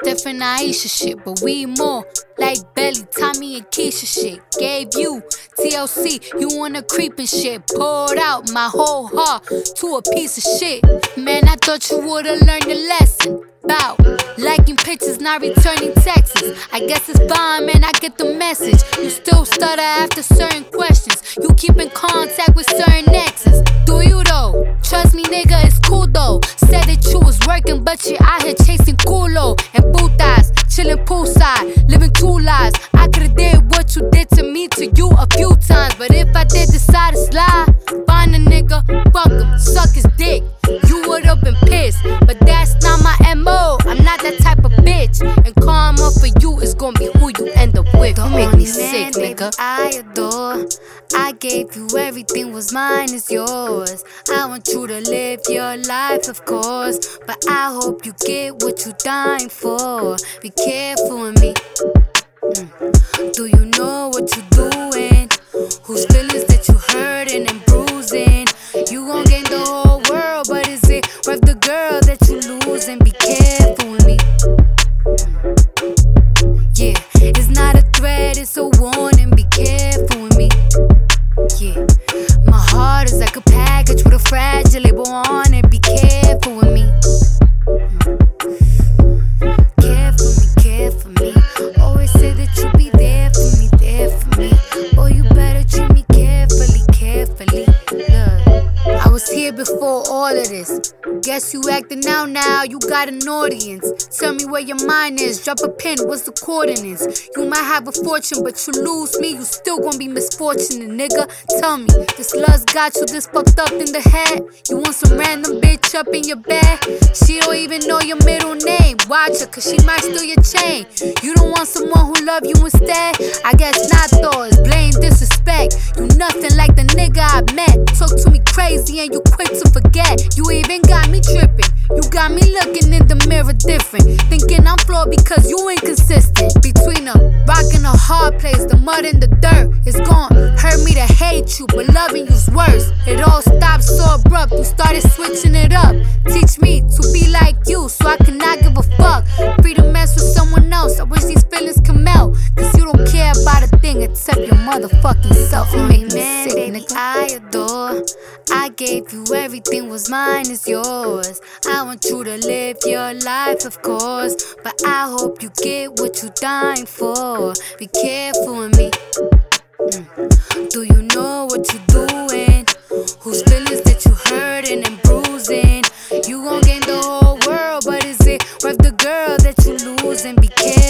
Different Aisha shit, but we more like Belly, Tommy, and Keisha shit. Gave you TLC, you wanna creep and shit. Poured out my whole heart to a piece of shit. Man, I thought you would've learned a lesson about liking pictures, not returning texts. I guess it's fine, man, I get the message. You still stutter after certain questions. You keep in contact with certain exes. Do you though? Trust me, nigga, it's cool though. Said that you was working, but you out here chasing culo and putas, chilling poolside, living two lives. I could've did what you did to me to you a few times, but if I did decide to slide, find a nigga, fuck him, suck his dick. You would've been pissed, but that's not my MO. I'm not that type of bitch, and karma for you is gonna be who you end up with. Don't make me sick, nigga. I adore. I gave you everything, was mine is yours. I want you to live your life, of course, but I hope you get what you dying for. Be careful with me. Do you know what you're doing? Whose feelings that you hurting and bruising? You gon' gain the whole world, but is it worth the girl that you losing? Be careful with me. Yeah, it's not a threat, it's a warning. Be careful with me. Yeah, my heart is like a package with a fragile label on it. Be careful with me. Care for me, care for me. Always say that you'll be there for me, there for me. Oh, you better treat me carefully, carefully. Look, I was here before all of this. Guess you acting out now, you got an audience. Tell me where your mind is, drop a pin, what's the coordinates? You might have a fortune, but you lose me, you still gon' be misfortunate, nigga. Tell me, this love's got you this fucked up in the head? You want some random bitch up in your bed? She don't even know your middle name. Watch her, cause she might steal your chain. You don't want someone who love you instead? I guess not though, it's blame disrespect. You nothing like the nigga I met. Talk to me crazy and you quick to forget. You even got me tripping. You got me looking in the mirror different, thinking I'm flawed because you inconsistent. Between a rock and a hard place, the mud and the dirt, it's gon' hurt me to hate you, but loving you's worse. It all stopped so abrupt, you started switching it up. Teach me to be like you, so I cannot give a fuck. Free to mess with someone else, I wish these feelings can melt. Cause you don't care about a thing except your motherfucking self. You make me sick, nigga. I adore. I gave you everything, was mine is yours. I want you to live your life, of course, but I hope you get what you dying for. Be careful with me. Do you know what you're doing? Whose feelings that you hurting and bruising? You gon' gain the whole world, but is it worth the girl that you losing? Be careful.